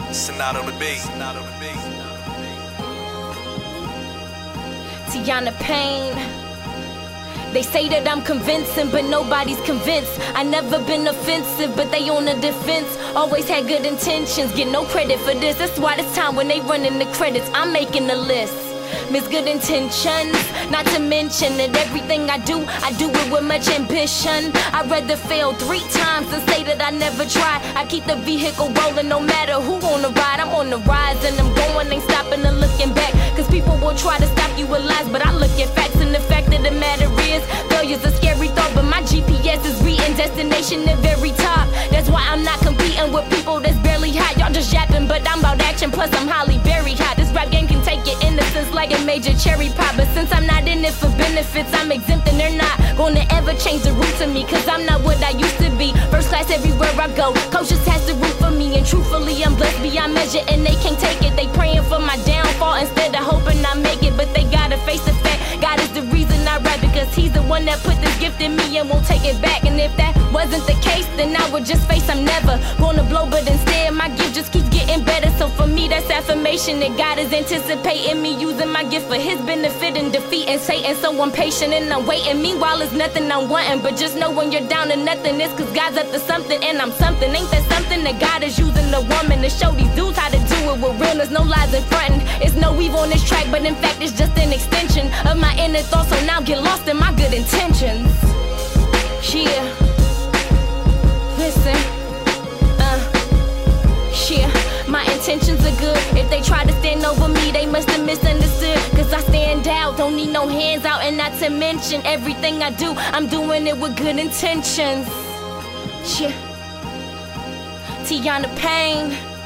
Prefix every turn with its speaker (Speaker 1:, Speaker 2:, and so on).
Speaker 1: Sonata on the beat.
Speaker 2: Tiana Payne. They say that I'm convincing, but nobody's convinced. I never been offensive, but they on the defense. Always had good intentions, get no credit for this. That's why this time when they running the credits, I'm making the list. Miss good intentions, not to mention that everything I do it with much ambition. I'd rather fail 3 times than say that I never tried. I keep the vehicle rolling no matter who on the ride. I'm on the rise and I'm going, ain't stopping or looking back. Cause people will try to stop you with lies, but I look at facts. And the fact of the matter is, failure's a scary thought, but my GPS is reading destination the very top. That's why I'm not competing with people that's barely hot. Y'all just yapping, but I'm about action, plus I'm highly very hot. This rap game can take your innocence like a major cherry pop, but since I'm not in it for benefits, I'm exempt and they're not gonna ever change the route to me, cause I'm not what I used to be. First class everywhere I go, coach just has to root for me, and truthfully I'm blessed beyond measure and they can't take it. They praying for my downfall instead of hoping I make it, but they gotta face the fact God is the reason I rap, because he's the one that put this gift in me and won't take it back. And if that wasn't the case, then I would just face I'm never gonna blow, but instead my gift just keeps getting better. So for me that's affirmation that God is anticipating me using my gift for his benefit and defeating Satan. So I'm patient and I'm waiting. Meanwhile it's nothing I'm wanting, but just know when you're down to nothing, it's cause God's up to something and I'm something. Ain't that something that God is using a woman to show these dudes how to do it with realness, no lies in frontin'. It's no weave on this track, but in fact it's just an extension of my inner thoughts, so now get lost in my good intentions. Yeah, listen, yeah, my intentions are good. If they try to stand over me, they must have misunderstood, cause I stand out, don't need no hands out. And not to mention, everything I do, I'm doing it with good intentions. Yeah, Tiana Payne.